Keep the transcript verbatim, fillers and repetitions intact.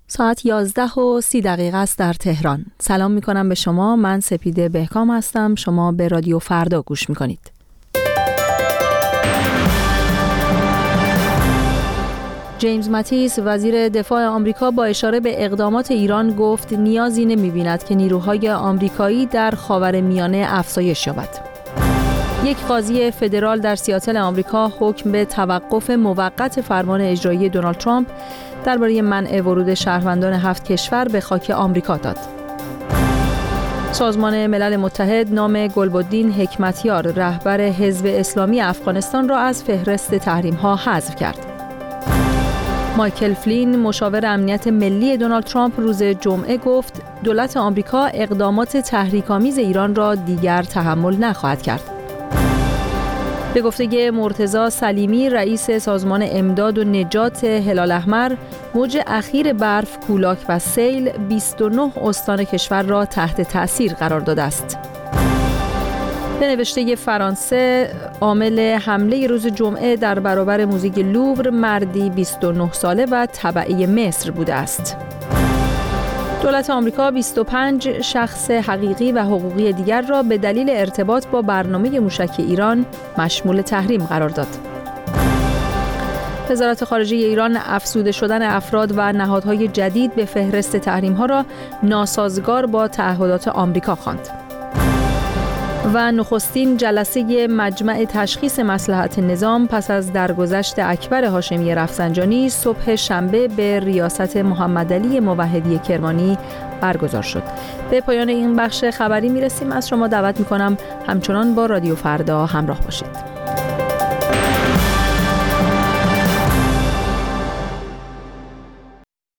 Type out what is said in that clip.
ساعت یازده و سی دقیقه است در تهران. سلام می کنم به شما. من سپیده بهکام هستم. شما به رادیو فردا گوش می کنید. جیمز ماتیس وزیر دفاع آمریکا با اشاره به اقدامات ایران گفت نیازی نمی بیند که نیروهای آمریکایی در خاورمیانه افزایش یابد. یک قاضی فدرال در سیاتل آمریکا حکم به توقف موقت فرمان اجرایی دونالد ترامپ درباره منع ورود شهروندان هفت کشور به خاک آمریکا داد. سازمان ملل متحد نام گلبدین حکمتیار رهبر حزب اسلامی افغانستان را از فهرست تحریم‌ها حذف کرد. مایکل فلین مشاور امنیت ملی دونالد ترامپ روز جمعه گفت دولت آمریکا اقدامات تحریک‌آمیز ایران را دیگر تحمل نخواهد کرد. به گفته مرتضی سلیمی رئیس سازمان امداد و نجات هلال احمر، موج اخیر برف، کولاک و سیل بیست و نه استان کشور را تحت تأثیر قرار داده است. به نوشته فرانسه، عامل حمله روز جمعه در برابر موزه لوور مردی بیست و نه ساله و تبعی مصر بوده است. دولت آمریکا بیست و پنج شخص حقیقی و حقوقی دیگر را به دلیل ارتباط با برنامه موشک ایران مشمول تحریم قرار داد. وزارت خارجه ایران افزوده شدن افراد و نهادهای جدید به فهرست تحریم‌ها را ناسازگار با تعهدات آمریکا خواند. و نخستین جلسه مجمع تشخیص مصلحت نظام پس از درگذشت اکبر هاشمی رفسنجانی صبح شنبه به ریاست محمدعلی موحدی کرمانی برگزار شد. به پایان این بخش خبری میرسیم. از شما دعوت میکنم همچنان با رادیو فردا همراه باشید.